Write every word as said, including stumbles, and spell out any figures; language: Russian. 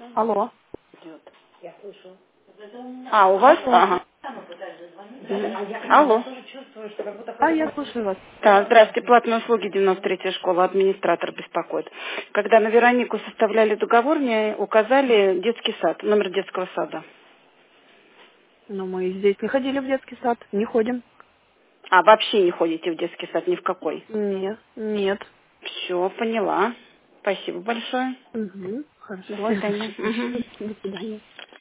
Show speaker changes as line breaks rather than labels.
Алло.
Я слышу.
А, у вас?
Алло.
Ага. Мгм.
А я,
Алло.
я тоже чувствую, что как будто
А,
кто-то
я
говорит.
слушаю вас.
Да, здравствуйте, платные услуги, девяносто третья школа, администратор беспокоит. Когда на Веронику составляли договор, мне указали детский сад, номер детского сада.
Но мы здесь не ходили в детский сад. Не ходим.
А, вообще не ходите в детский сад ни в какой?
Нет. Нет.
Все, поняла. Спасибо большое.
Угу.
До
Хорошо.
свидания. Мгм.
До свидания.